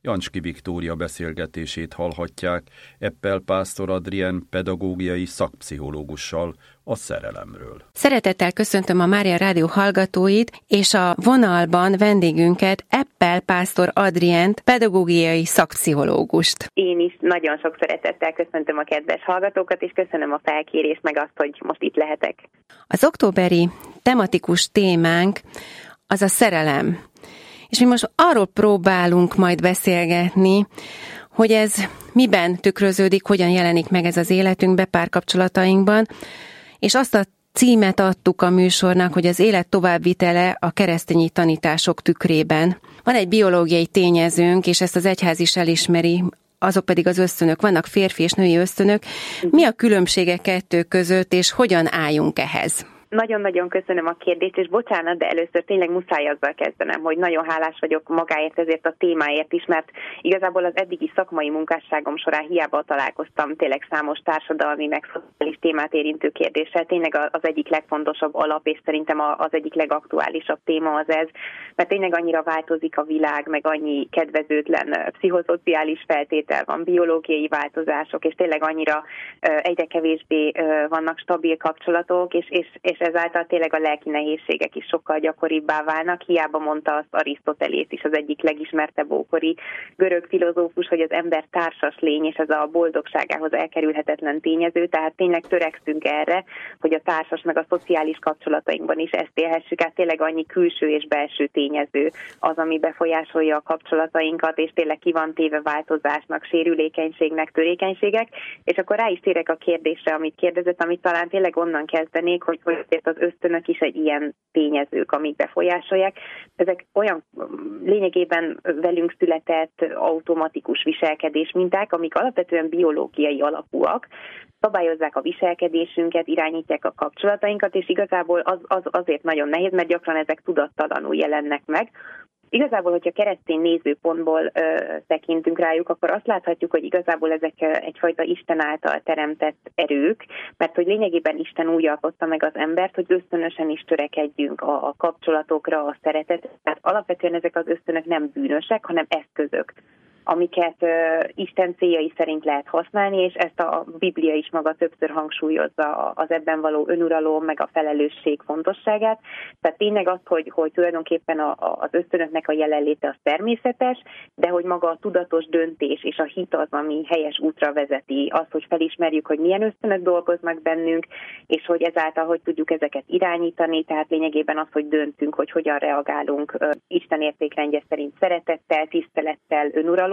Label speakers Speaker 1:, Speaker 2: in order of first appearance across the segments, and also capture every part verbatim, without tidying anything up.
Speaker 1: Jancski Viktória beszélgetését hallhatják Eppel Pásztor Adrien pedagógiai szakpszichológussal a szerelemről.
Speaker 2: Szeretettel köszöntöm a Mária Rádió hallgatóit, és a vonalban vendégünket, Eppel Pásztor Adrient, pedagógiai szakpszichológust.
Speaker 3: Én is nagyon sok szeretettel köszöntöm a kedves hallgatókat, és köszönöm a felkérést, meg azt, hogy most itt lehetek.
Speaker 2: Az októberi tematikus témánk az a szerelem. És mi most arról próbálunk majd beszélgetni, hogy ez miben tükröződik, hogyan jelenik meg ez az életünkbe, párkapcsolatainkban, és azt a címet adtuk a műsornak, hogy az élet továbbvitele a keresztényi tanítások tükrében. Van egy biológiai tényezőnk, és ezt az egyház is elismeri, azok pedig az ösztönök. Vannak férfi és női ösztönök. Mi a különbsége kettő között, és hogyan álljunk ehhez?
Speaker 3: Nagyon-nagyon köszönöm a kérdést, és bocsánat, de először tényleg muszáj azzal kezdenem, hogy nagyon hálás vagyok magáért, ezért a témáért is, mert igazából az eddigi szakmai munkásságom során hiába találkoztam tényleg számos társadalmi, meg szociális témát érintő kérdéssel. Tényleg az egyik legfontosabb alap, és szerintem az egyik legaktuálisabb téma az ez, mert tényleg annyira változik a világ, meg annyi kedvezőtlen pszichoszociális feltétel van, biológiai változások, és tényleg annyira egyre kevésbé vannak stabil kapcsolatok, és, és, és és ezáltal tényleg a lelki nehézségek is sokkal gyakoribbá válnak. Hiába mondta azt Arisztotelész is, az egyik legismertebb ókori görög filozófus, hogy az ember társas lény, és ez a boldogságához elkerülhetetlen tényező, tehát tényleg törekszünk erre, hogy a társas meg a szociális kapcsolatainkban is ezt élhessük át. Tényleg annyi külső és belső tényező az, ami befolyásolja a kapcsolatainkat, és tényleg ki van téve változásnak, sérülékenységnek, törékenységek. És akkor rá is térek a kérdésre, amit kérdezett, amit talán tényleg onnan kezdenék, hogy az ösztönök is egy ilyen tényezők, amik befolyásolják. Ezek olyan lényegében velünk született automatikus viselkedés minták, amik alapvetően biológiai alapúak, szabályozzák a viselkedésünket, irányítják a kapcsolatainkat, és igazából az, az azért nagyon nehéz, mert gyakran ezek tudattalanul jelennek meg. Igazából, hogyha keresztény nézőpontból ö, tekintünk rájuk, akkor azt láthatjuk, hogy igazából ezek egyfajta Isten által teremtett erők, mert hogy lényegében Isten úgy alkotta meg az embert, hogy ösztönösen is törekedjünk a, a kapcsolatokra, a szeretetre. Tehát alapvetően ezek az ösztönök nem bűnösek, hanem eszközök, amiket uh, Isten céljai szerint lehet használni, és ezt a Biblia is maga többször hangsúlyozza az ebben való önuralom, meg a felelősség fontosságát. Tehát tényleg az, hogy, hogy tulajdonképpen a, a, az ösztönöknek a jelenléte az természetes, de hogy maga a tudatos döntés és a hit az, ami helyes útra vezeti, az, hogy felismerjük, hogy milyen ösztönök dolgoznak bennünk, és hogy ezáltal hogy tudjuk ezeket irányítani, tehát lényegében az, hogy döntünk, hogy hogyan reagálunk uh, Isten értékrendje szerint szeretettel, tisztelettel, önuralom.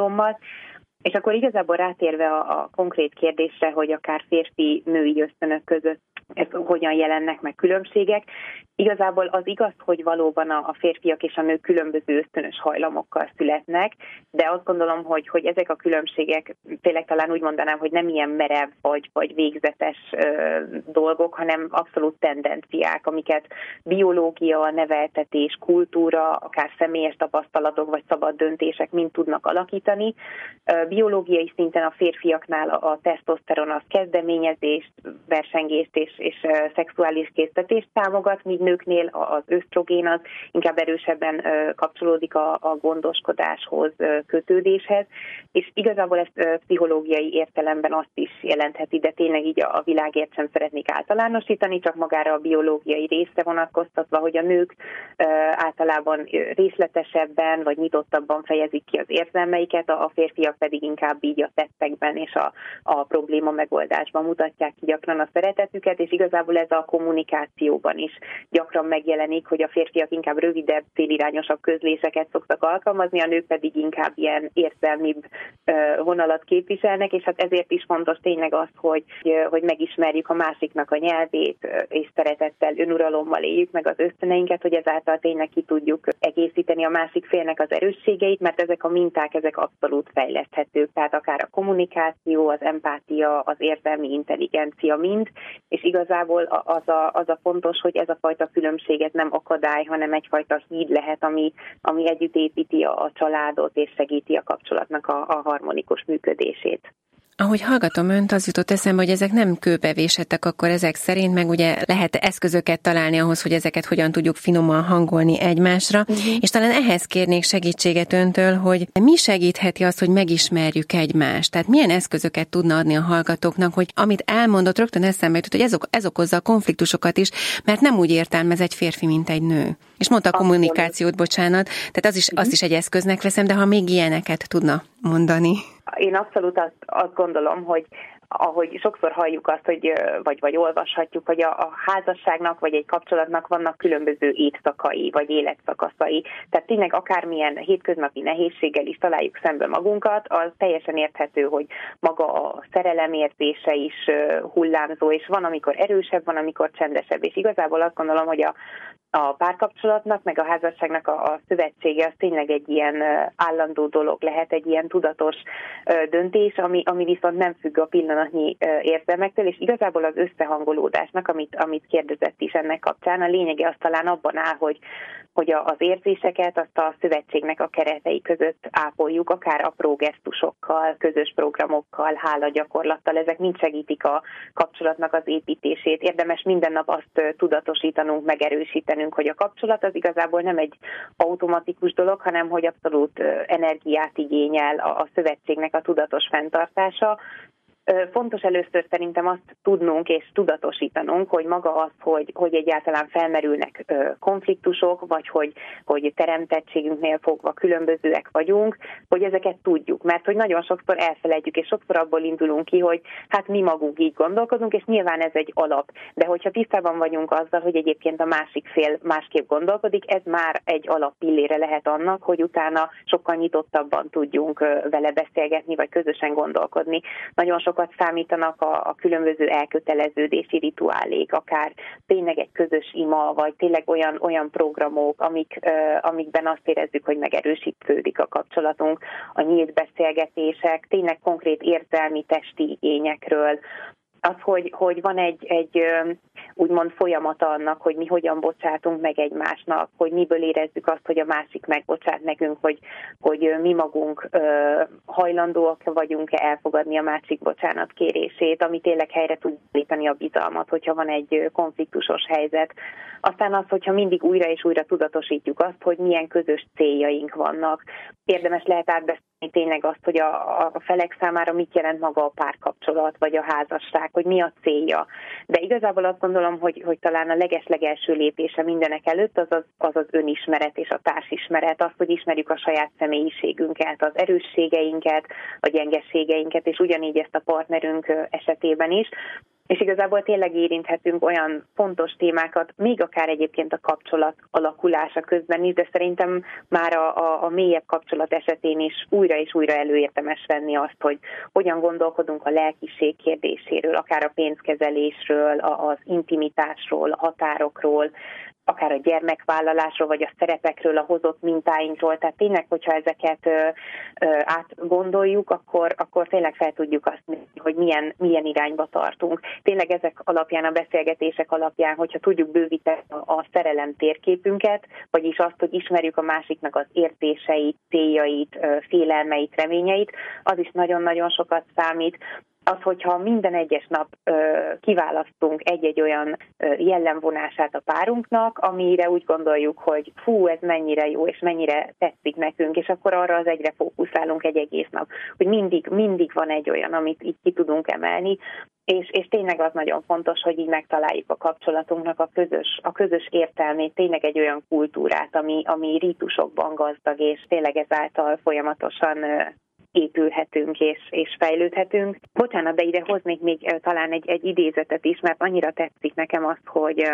Speaker 3: És akkor igazából rátérve a, a konkrét kérdésre, hogy akár férfi-női ösztönök között ez hogyan jelennek meg különbségek, igazából az igaz, hogy valóban a, a férfiak és a nők különböző ösztönös hajlamokkal születnek, de azt gondolom, hogy, hogy ezek a különbségek tényleg talán úgy mondanám, hogy nem ilyen merev vagy, vagy végzetes ö, dolgok, hanem abszolút tendenciák, amiket biológia, neveltetés, kultúra, akár személyes tapasztalatok vagy szabad döntések mind tudnak alakítani. Biológiai szinten a férfiaknál a tesztoszteron az kezdeményezést, versengést és, és szexuális késztetést támogat, míg nőknél az ösztrogén az inkább erősebben kapcsolódik a, a gondoskodáshoz, kötődéshez, és igazából ezt pszichológiai értelemben azt is jelentheti, de tényleg így a világért sem szeretnék általánosítani, csak magára a biológiai részre vonatkoztatva, hogy a nők általában részletesebben vagy nyitottabban fejezik ki az érzelmeiket, a férfiak pedig inkább így a tettekben és a, a probléma megoldásban mutatják ki gyakran a szeretetüket, és igazából ez a kommunikációban is gyakran megjelenik, hogy a férfiak inkább rövidebb, célirányosabb közléseket szoktak alkalmazni, a nők pedig inkább ilyen érzelmibb vonalat képviselnek, és hát ezért is fontos tényleg az, hogy, hogy megismerjük a másiknak a nyelvét, és szeretettel, önuralommal éljük meg az ösztöneinket, hogy ezáltal tényleg ki tudjuk egészíteni a másik félnek az erősségeit, mert ezek a minták, ezek abszolút fejleszthetők, tehát akár a kommunikáció, az empátia, az érzelmi intelligencia mind, és igazából az a, az a fontos, hogy ez a fajta különbséget nem akadály, hanem egyfajta híd lehet, ami, ami együtt építi a, a családot és segíti a kapcsolatnak a, a harmonikus működését.
Speaker 2: Ahogy hallgatom önt, az jutott eszembe, hogy ezek nem kőbevésettek akkor ezek szerint, meg ugye lehet eszközöket találni ahhoz, hogy ezeket hogyan tudjuk finoman hangolni egymásra, uh-huh. és talán ehhez kérnék segítséget öntől, hogy mi segítheti azt, hogy megismerjük egymást. Tehát milyen eszközöket tudna adni a hallgatóknak, hogy amit elmondott, rögtön eszembe jutott, hogy ez, ok- ez okozza a konfliktusokat is, mert nem úgy értelmez egy férfi, mint egy nő. És mondta a kommunikációt, bocsánat, tehát az is, azt is egy eszköznek veszem, de ha még ilyeneket tudna mondani.
Speaker 3: Én abszolút azt, azt gondolom, hogy ahogy sokszor halljuk azt, hogy, vagy, vagy olvashatjuk, hogy a, a házasságnak, vagy egy kapcsolatnak vannak különböző évszakai, vagy életszakaszai. Tehát tényleg akármilyen hétköznapi nehézséggel is találjuk szembe magunkat, az teljesen érthető, hogy maga a szerelemérzése is hullámzó, és van, amikor erősebb, van, amikor csendesebb. És igazából azt gondolom, hogy a A párkapcsolatnak, meg a házasságnak a, a szövetsége az tényleg egy ilyen állandó dolog lehet, egy ilyen tudatos ö, döntés, ami, ami viszont nem függ a pillanatnyi ö, érzelmektől, és igazából az összehangolódásnak, amit, amit kérdezett is ennek kapcsán, a lényege az talán abban áll, hogy, hogy a, az érzéseket azt a szövetségnek a keretei között ápoljuk, akár apró gesztusokkal, közös programokkal, hálagyakorlattal, ezek mind segítik a kapcsolatnak az építését. Érdemes minden nap azt tudatosítanunk, megerősítenünk, hogy a kapcsolat az igazából nem egy automatikus dolog, hanem hogy abszolút energiát igényel a, a szövetségnek a tudatos fenntartása. Fontos először szerintem azt tudnunk és tudatosítanunk, hogy maga az, hogy, hogy egyáltalán felmerülnek konfliktusok, vagy hogy, hogy teremtettségünknél fogva különbözőek vagyunk, hogy ezeket tudjuk. Mert hogy nagyon sokszor elfelejtjük, és sokszor abból indulunk ki, hogy hát mi magunk így gondolkodunk, és nyilván ez egy alap. De hogyha tisztában vagyunk azzal, hogy egyébként a másik fél másképp gondolkodik, ez már egy alappillére lehet annak, hogy utána sokkal nyitottabban tudjunk vele beszélgetni, vagy közösen gondolkodni. Nagyon sok sokat számítanak a, a különböző elköteleződési rituálék, akár tényleg egy közös ima, vagy tényleg olyan, olyan programok, amik, uh, amikben azt érezzük, hogy megerősítődik a kapcsolatunk, a nyílt beszélgetések, tényleg konkrét érzelmi, testi igényekről, az, hogy, hogy van egy, egy úgymond folyamata annak, hogy mi hogyan bocsátunk meg egymásnak, hogy miből érezzük azt, hogy a másik megbocsát nekünk, hogy, hogy mi magunk hajlandóak vagyunk-e elfogadni a másik bocsánatkérését, ami tényleg helyre tud állítani a bizalmat, hogyha van egy konfliktusos helyzet. Aztán az, hogyha mindig újra és újra tudatosítjuk azt, hogy milyen közös céljaink vannak. Érdemes lehet átbeszélni tényleg azt, hogy a, a felek számára mit jelent maga a párkapcsolat, vagy a házasság, hogy mi a célja. De igazából azt gondolom, hogy, hogy talán a legeslegelső lépése mindenek előtt az az, az az önismeret és a társismeret, az, hogy ismerjük a saját személyiségünket, az erősségeinket, a gyengeségeinket, és ugyanígy ezt a partnerünk esetében is. És igazából tényleg érinthetünk olyan fontos témákat, még akár egyébként a kapcsolat alakulása közben is, de szerintem már a, a, a mélyebb kapcsolat esetén is újra és újra előérdemes venni azt, hogy hogyan gondolkodunk a lelkiség kérdéséről, akár a pénzkezelésről, az intimitásról, a határokról, akár a gyermekvállalásról, vagy a szerepekről, a hozott mintáinkról. Tehát tényleg, hogyha ezeket ö, ö, átgondoljuk, akkor, akkor tényleg fel tudjuk azt mondani, hogy milyen, milyen irányba tartunk. Tényleg ezek alapján, a beszélgetések alapján, hogyha tudjuk bővíteni a, a szerelem térképünket, vagyis azt, hogy ismerjük a másiknak az érzéseit, céljait, ö, félelmeit, reményeit, az is nagyon-nagyon sokat számít. Az, hogyha minden egyes nap ö, kiválasztunk egy-egy olyan ö, jellemvonását a párunknak, amire úgy gondoljuk, hogy fú, ez mennyire jó, és mennyire tetszik nekünk, és akkor arra az egyre fókuszálunk egy egész nap, hogy mindig, mindig van egy olyan, amit így ki tudunk emelni, és, és tényleg az nagyon fontos, hogy így megtaláljuk a kapcsolatunknak a közös, a közös értelmét, tényleg egy olyan kultúrát, ami, ami rítusokban gazdag, és tényleg ezáltal folyamatosan ö, épülhetünk és, és fejlődhetünk. Bocsánat, de ide hoznék még talán egy, egy idézetet is, mert annyira tetszik nekem az, hogy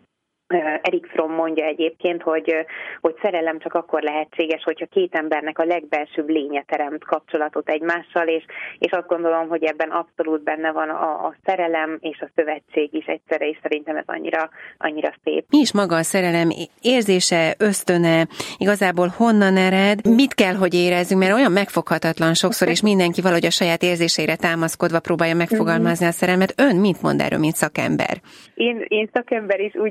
Speaker 3: Erik Fromm mondja egyébként, hogy, hogy szerelem csak akkor lehetséges, hogyha két embernek a legbelsőbb lénye teremt kapcsolatot egymással, és, és azt gondolom, hogy ebben abszolút benne van a, a szerelem és a szövetség is egyszerre, és szerintem ez annyira, annyira szép.
Speaker 2: Mi is maga a szerelem érzése, ösztöne, igazából honnan ered, mit kell, hogy érezzünk, mert olyan megfoghatatlan sokszor, és mindenki valahogy a saját érzéseire támaszkodva próbálja megfogalmazni a szerelmet. Ön mit mond erről, mint szakember?
Speaker 3: Én, én szakember is úgy mond, mint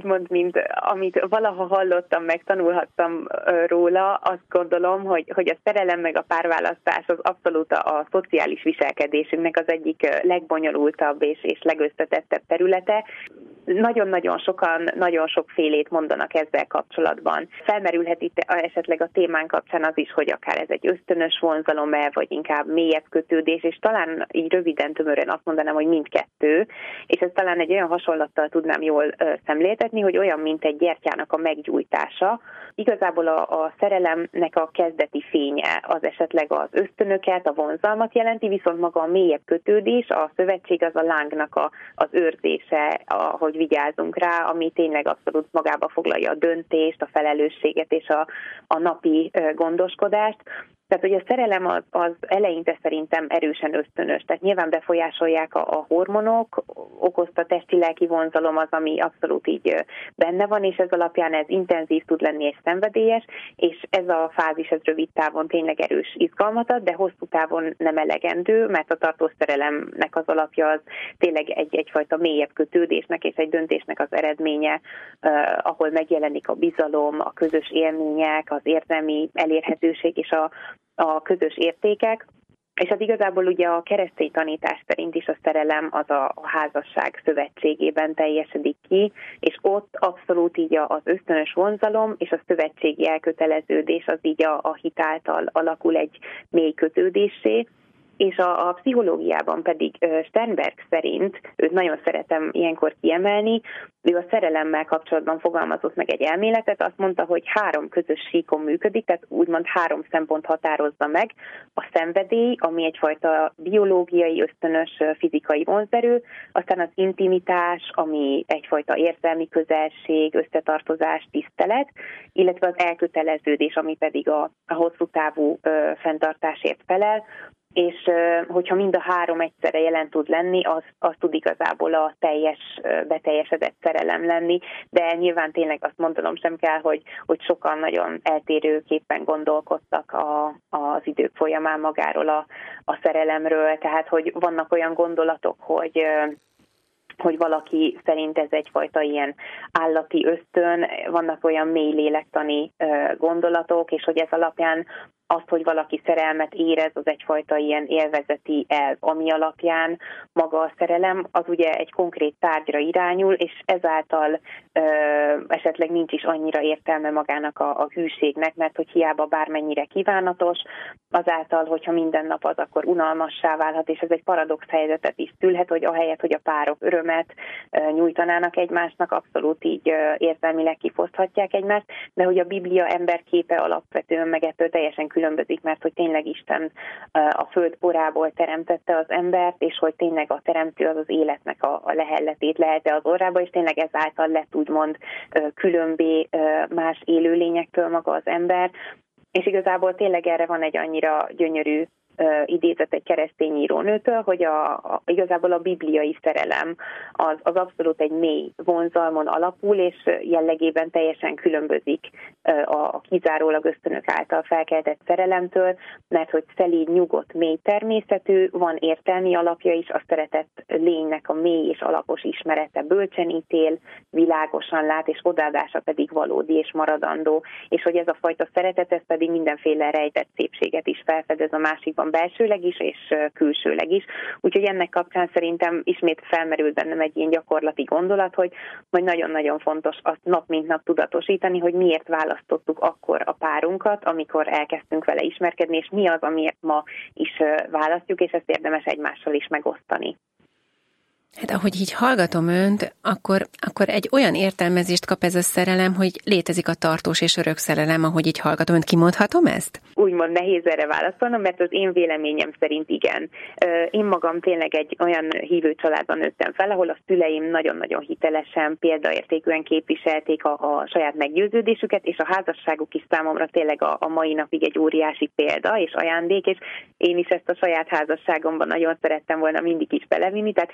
Speaker 3: szerint, amit valaha hallottam, meg tanulhattam róla, azt gondolom, hogy, hogy a szerelem meg a párválasztás az abszolút a, a szociális viselkedésünknek az egyik legbonyolultabb és, és legösszetettebb területe. Nagyon-nagyon sokan, nagyon sokfélét mondanak ezzel kapcsolatban. Felmerülhet itt esetleg a témán kapcsán az is, hogy akár ez egy ösztönös vonzalom-e, vagy inkább mélyebb kötődés, és talán így röviden, tömören azt mondanám, hogy mindkettő, és ez talán egy olyan hasonlattal tudnám jól szemléltetni, hogy olyan, mint egy gyertyának a meggyújtása. Igazából a, a szerelemnek a kezdeti fénye az esetleg az ösztönöket, a vonzalmat jelenti, viszont maga a mélyebb kötődés, a szövetség az a lángnak a, az őrzése, ahogy vigyázunk rá, ami tényleg abszolút magába foglalja a döntést, a felelősséget és a, a napi gondoskodást. Tehát, hogy a szerelem az, az eleinte szerintem erősen ösztönös. Tehát nyilván befolyásolják a, a hormonok, okozta testi-lelki vonzalom az, ami abszolút így benne van, és ez alapján ez intenzív tud lenni és szenvedélyes, és ez a fázis ez rövid távon tényleg erős izgalmat ad, de hosszú távon nem elegendő, mert a tartós szerelemnek az alapja az tényleg egy, egyfajta mélyebb kötődésnek és egy döntésnek az eredménye, uh, ahol megjelenik a bizalom, a közös élmények, az érzelmi elérhetőség és a a közös értékek, és az igazából ugye a keresztény tanítás szerint is a szerelem az a házasság szövetségében teljesedik ki, és ott abszolút így az ösztönös vonzalom és a szövetségi elköteleződés az így a, a hit által alakul egy mély kötődéssé, és a, a pszichológiában pedig Sternberg szerint, őt nagyon szeretem ilyenkor kiemelni, ő a szerelemmel kapcsolatban fogalmazott meg egy elméletet, azt mondta, hogy három közös síkon működik, tehát úgymond három szempont határozza meg: a szenvedély, ami egyfajta biológiai, ösztönös fizikai vonzerő, aztán az intimitás, ami egyfajta érzelmi közelség, összetartozás, tisztelet, illetve az elköteleződés, ami pedig a, a hosszú távú ö, fenntartásért felel, és hogyha mind a három egyszerre jelen tud lenni, az, az tud igazából a teljes, beteljesedett szerelem lenni, de nyilván tényleg azt mondanom sem kell, hogy, hogy sokan nagyon eltérőképpen gondolkodtak a, az idők folyamán magáról a, a szerelemről, tehát hogy vannak olyan gondolatok, hogy hogy valaki szerint ez egyfajta ilyen állati ösztön, vannak olyan mély lélektani gondolatok, és hogy ez alapján azt, hogy valaki szerelmet érez, az egyfajta ilyen élvezeti elv, ami alapján maga a szerelem az ugye egy konkrét tárgyra irányul, és ezáltal ö, esetleg nincs is annyira értelme magának a, a hűségnek, mert hogy hiába bármennyire kívánatos, azáltal, hogyha minden nap az, akkor unalmassá válhat, és ez egy paradox helyzetet is szülhet, hogy ahelyett, hogy a párok örömet ö, nyújtanának egymásnak, abszolút így ö, érzelmileg kifoszthatják egymást, de hogy a Biblia emberképe alapvetően meg ettől teljesen különbözik, mert hogy tényleg Isten a föld porából teremtette az embert, és hogy tényleg a teremtő az az életnek a, a lehelletét lehelte az orrába, és tényleg ezáltal lett úgymond különbé más élőlényektől maga az ember, és igazából tényleg erre van egy annyira gyönyörű Uh, idézett egy keresztény írónőtől, hogy a, a, igazából a bibliai szerelem az, az abszolút egy mély vonzalmon alapul, és jellegében teljesen különbözik uh, a, a kizárólag ösztönök által felkeltett szerelemtől, mert hogy szelíd, nyugodt, mély természetű, van értelmi alapja is, a szeretett lénynek a mély és alapos ismerete bölcsen ítél, világosan lát, és odaadása pedig valódi és maradandó, és hogy ez a fajta szeretet, ez pedig mindenféle rejtett szépséget is felfedez a másikban, belsőleg is, és külsőleg is. Úgyhogy ennek kapcsán szerintem ismét felmerült bennem egy ilyen gyakorlati gondolat, hogy majd nagyon-nagyon fontos azt nap mint nap tudatosítani, hogy miért választottuk akkor a párunkat, amikor elkezdtünk vele ismerkedni, és mi az, amiért ma is választjuk, és ezt érdemes egymással is megosztani.
Speaker 2: Hát ahogy így hallgatom önt, akkor, akkor egy olyan értelmezést kap ez a szerelem, hogy létezik a tartós és örök szerelem, ahogy így hallgatom önt. Kimondhatom ezt?
Speaker 3: Úgymond nehéz erre válaszolnom, mert az én véleményem szerint igen. Én magam tényleg egy olyan hívő családban nőttem fel, ahol a szüleim nagyon-nagyon hitelesen, példaértékűen képviselték a, a saját meggyőződésüket, és a házasságuk is számomra tényleg a, a mai napig egy óriási példa és ajándék, és én is ezt a saját házasságomban nagyon szerettem volna mindig is belevinni, tehát nyilván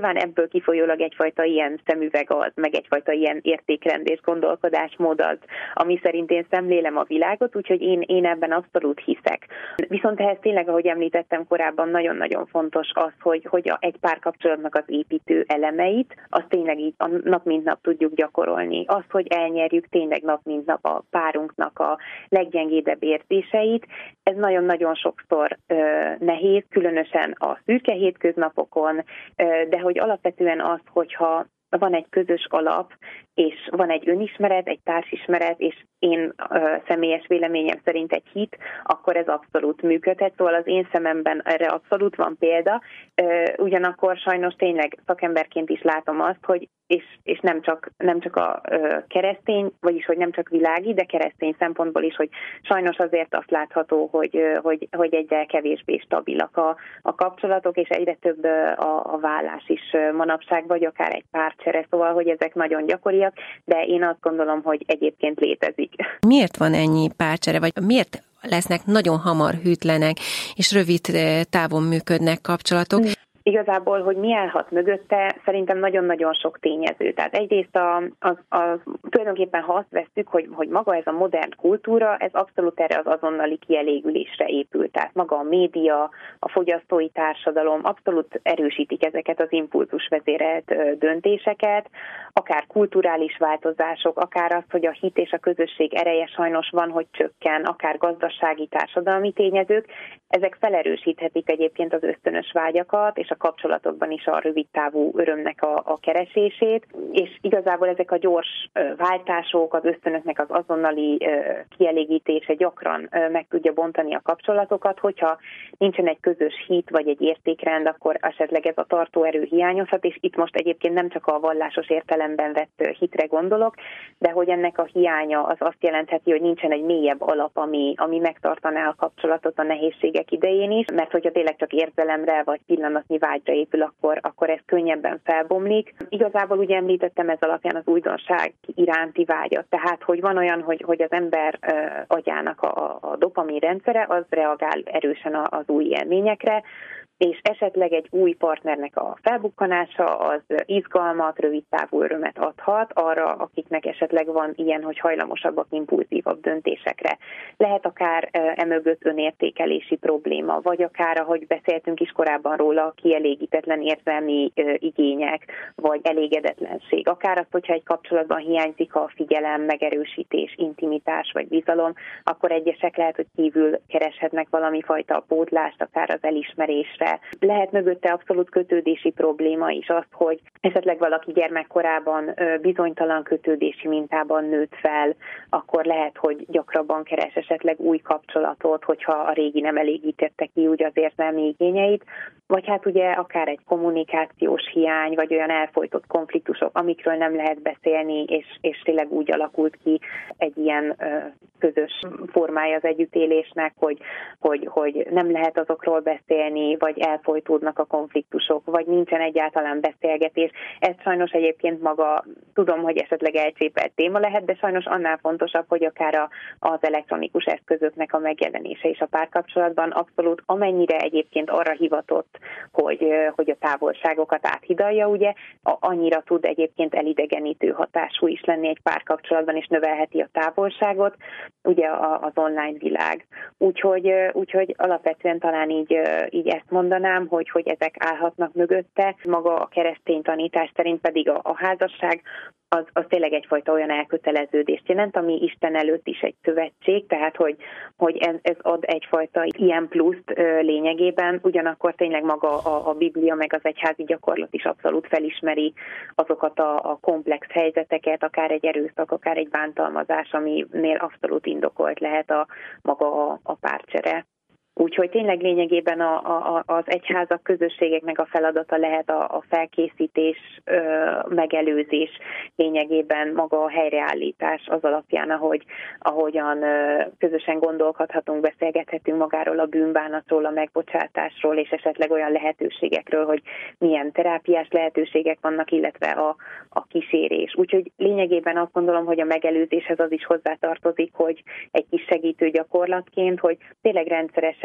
Speaker 3: nyilván ebből kifolyólag egyfajta ilyen szemüveg az, meg egyfajta ilyen értékrend és gondolkodásmód az, ami szerint én szemlélem a világot, úgyhogy én, én ebben abszolút hiszek. Viszont ehhez tényleg, ahogy említettem korábban, nagyon-nagyon fontos az, hogy, hogy a, egy párkapcsolatnak az építő elemeit, azt tényleg így a nap mint nap tudjuk gyakorolni. Azt, hogy elnyerjük tényleg nap mint nap a párunknak a leggyengédebb érzéseit, ez nagyon-nagyon sokszor ö, nehéz, különösen a szürke hétköznapokon, ö, de hogy alapvetően az, hogyha van egy közös alap, és van egy önismeret, egy társismeret, és én ö, személyes véleményem szerint egy hit, akkor ez abszolút működhet. Szóval az én szememben erre abszolút van példa. Ö, ugyanakkor sajnos tényleg szakemberként is látom azt, hogy és, és nem csak, nem csak a ö, keresztény, vagyis hogy nem csak világi, de keresztény szempontból is, hogy sajnos azért azt látható, hogy, ö, hogy, hogy egyre kevésbé stabilak a, a kapcsolatok, és egyre több ö, a, a vállás is ö, manapság, vagy akár egy párcsere, szóval, hogy ezek nagyon gyakoriak, de én azt gondolom, hogy egyébként létezik.
Speaker 2: Miért van ennyi párcsere, vagy miért lesznek nagyon hamar hűtlenek, és rövid távon működnek kapcsolatok?
Speaker 3: Igazából, hogy mi állhat mögötte, szerintem nagyon-nagyon sok tényező. Tehát egyrészt a, a, a, tulajdonképpen ha azt vesszük, hogy, hogy maga ez a modern kultúra, ez abszolút erre az azonnali kielégülésre épül. Tehát maga a média, a fogyasztói társadalom abszolút erősítik ezeket az impulzusvezérelt döntéseket, akár kulturális változások, akár az, hogy a hit és a közösség ereje sajnos van, hogy csökken, akár gazdasági, társadalmi tényezők, ezek felerősíthetik egyébként az ösztönös vágyakat, és a kapcsolatokban is a rövidtávú örömnek a, a keresését, és igazából ezek a gyors váltások, az ösztönöknek az azonnali kielégítése gyakran meg tudja bontani a kapcsolatokat, hogyha nincsen egy közös hit vagy egy értékrend, akkor esetleg ez a tartóerő hiányozhat, és itt most egyébként nem csak a vallásos értelemben vett hitre gondolok, de hogy ennek a hiánya az azt jelentheti, hogy nincsen egy mélyebb alap, ami, ami megtartaná a kapcsolatot a nehézségek idején is, mert hogyha tényleg csak érzelemre vagy pillanatnyi vágyra épül, akkor, akkor ez könnyebben felbomlik. Igazából ugye említettem ez alapján az újdonság iránti vágyat, tehát hogy van olyan, hogy, hogy az ember uh, agyának a, a dopamin rendszere, az reagál erősen az új élményekre, és esetleg egy új partnernek a felbukkanása az izgalmat, rövidtávú örömet adhat arra, akiknek esetleg van ilyen, hogy hajlamosabbak impulzívabb döntésekre. Lehet akár emögött önértékelési probléma, vagy akár, ahogy beszéltünk is korábban róla, kielégítetlen érzelmi igények, vagy elégedetlenség. Akár az, hogyha egy kapcsolatban hiányzik a figyelem, megerősítés, intimitás vagy bizalom, akkor egyesek lehet, hogy kívül kereshetnek valami fajta pótlást, akár az elismerésre. Lehet mögötte abszolút kötődési probléma is az, hogy esetleg valaki gyermekkorában bizonytalan kötődési mintában nőtt fel, akkor lehet, hogy gyakrabban keres esetleg új kapcsolatot, hogyha a régi nem elégítette ki úgy az érzelmi igényeit, vagy hát ugye akár egy kommunikációs hiány, vagy olyan elfojtott konfliktusok, amikről nem lehet beszélni, és, és tényleg úgy alakult ki egy ilyen ö, közös formája az együttélésnek, hogy, hogy, hogy nem lehet azokról beszélni, vagy elfojtódnak a konfliktusok, vagy nincsen egyáltalán beszélgetés. Ez sajnos egyébként maga, tudom, hogy esetleg elcsépelt téma lehet, de sajnos annál fontosabb, hogy akár a, az elektronikus eszközöknek a megjelenése is a párkapcsolatban abszolút, amennyire egyébként arra hivatott, hogy, hogy a távolságokat áthidalja, ugye, annyira tud egyébként elidegenítő hatású is lenni egy párkapcsolatban, és növelheti a távolságot, ugye az online világ. Úgyhogy, úgyhogy alapvetően talán így, így ezt mondanám, hogy, hogy ezek állhatnak mögötte. Maga a keresztény tanítás szerint pedig a, a házasság az, az tényleg egyfajta olyan elköteleződést jelent, ami Isten előtt is egy szövetség, tehát hogy, hogy ez, ez ad egyfajta ilyen pluszt ö, lényegében, ugyanakkor tényleg maga a, a Biblia meg az egyházi gyakorlat is abszolút felismeri azokat a, a komplex helyzeteket, akár egy erőszak, akár egy bántalmazás, aminél abszolút indokolt lehet a maga a, a párcsere. Úgyhogy tényleg lényegében a, a, az egyházak, közösségeknek a feladata lehet a, a felkészítés, ö, megelőzés, lényegében maga a helyreállítás az alapján, ahogy, ahogyan ö, közösen gondolkodhatunk, beszélgethetünk magáról a bűnbánatról, a megbocsátásról, és esetleg olyan lehetőségekről, hogy milyen terápiás lehetőségek vannak, illetve a, a kísérés. Úgyhogy lényegében azt gondolom, hogy a megelőzéshez az is hozzátartozik, hogy egy kis segítő gyakorlatként, hogy tényleg rendszeresen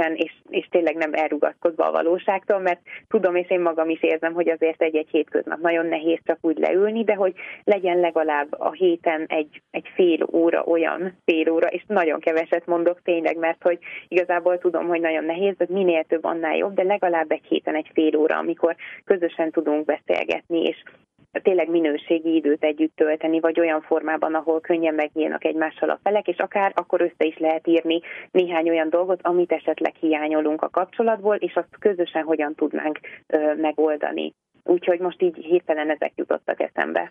Speaker 3: közösen, és, és tényleg nem elrugaszkodva a valóságtól, mert tudom, és én magam is érzem, hogy azért egy-egy hétköznap nagyon nehéz csak úgy leülni, de hogy legyen legalább a héten egy, egy fél óra, olyan fél óra, és nagyon keveset mondok tényleg, mert hogy igazából tudom, hogy nagyon nehéz, de minél több, annál jobb, de legalább egy héten egy fél óra, amikor közösen tudunk beszélgetni, és tényleg minőségi időt együtt tölteni, vagy olyan formában, ahol könnyen megnyílnak egymással a felek, és akár akkor össze is lehet írni néhány olyan dolgot, amit esetleg hiányolunk a kapcsolatból, és azt közösen hogyan tudnánk ö, megoldani. Úgyhogy most így hirtelen ezek jutottak eszembe.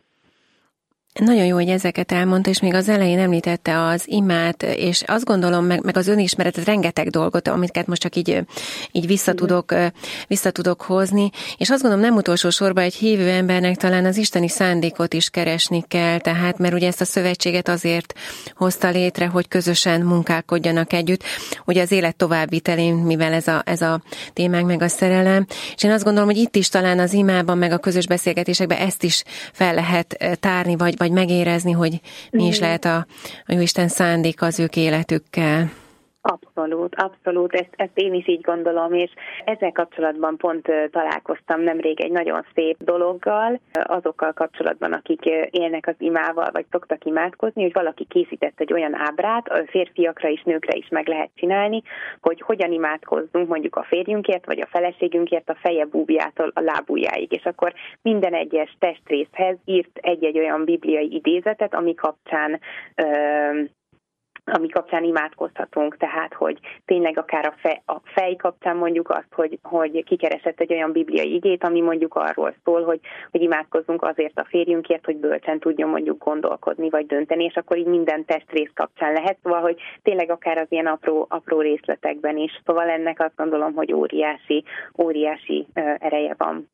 Speaker 2: Nagyon jó, hogy ezeket elmondta, és még az elején említette az imát, és azt gondolom, meg, meg az önismeretet, rengeteg dolgot, amiket most csak így, így visszatudok, visszatudok hozni, és azt gondolom, nem utolsó sorban egy hívő embernek talán az isteni szándékot is keresni kell, tehát, mert ugye ezt a szövetséget azért hozta létre, hogy közösen munkálkodjanak együtt, ugye az élet továbbvitelén, mivel ez a, ez a témánk, meg a szerelem, és én azt gondolom, hogy itt is talán az imában, meg a közös beszélgetésekben ezt is fel lehet tárni, vagy vagy megérezni, hogy mi is lehet a, a Jóisten szándék az ők életükkel.
Speaker 3: Abszolút, abszolút, ezt, ezt én is így gondolom, és ezzel kapcsolatban pont találkoztam nemrég egy nagyon szép dologgal, azokkal kapcsolatban, akik élnek az imával, vagy szoktak imádkozni, hogy valaki készített egy olyan ábrát, férfiakra és nőkre is meg lehet csinálni, hogy hogyan imádkozzunk mondjuk a férjünkért, vagy a feleségünkért a feje búbjától a lábujjáig, és akkor minden egyes testrészhez írt egy-egy olyan bibliai idézetet, ami kapcsán ö- ami kapcsán imádkozhatunk, tehát, hogy tényleg akár a fej, a fej kapcsán mondjuk azt, hogy, hogy kikeresett egy olyan bibliai igét, ami mondjuk arról szól, hogy, hogy imádkozzunk azért a férjünkért, hogy bölcsen tudjon mondjuk gondolkodni, vagy dönteni, és akkor így minden testrész kapcsán lehet, szóval, hogy tényleg akár az ilyen apró, apró részletekben is. Szóval ennek azt gondolom, hogy óriási, óriási ereje van.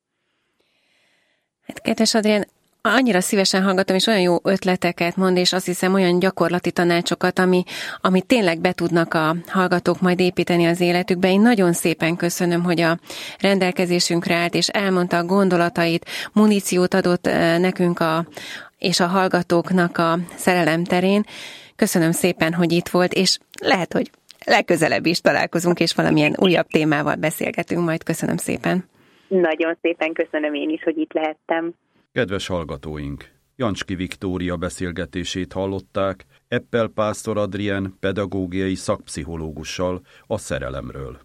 Speaker 2: Hát, kedves Adrián, annyira szívesen hallgatom, és olyan jó ötleteket mond, és azt hiszem olyan gyakorlati tanácsokat, ami, ami tényleg be tudnak a hallgatók majd építeni az életükbe. Én nagyon szépen köszönöm, hogy a rendelkezésünkre állt, és elmondta a gondolatait, muníciót adott nekünk a, és a hallgatóknak a szerelem terén. Köszönöm szépen, hogy itt volt, és lehet, hogy legközelebb is találkozunk, és valamilyen újabb témával beszélgetünk majd. Köszönöm szépen.
Speaker 3: Nagyon szépen köszönöm én is, hogy itt lehettem.
Speaker 1: Kedves hallgatóink! Jancski Viktória beszélgetését hallották Eppel Pásztor Adrien pedagógiai szakpszichológussal a szerelemről.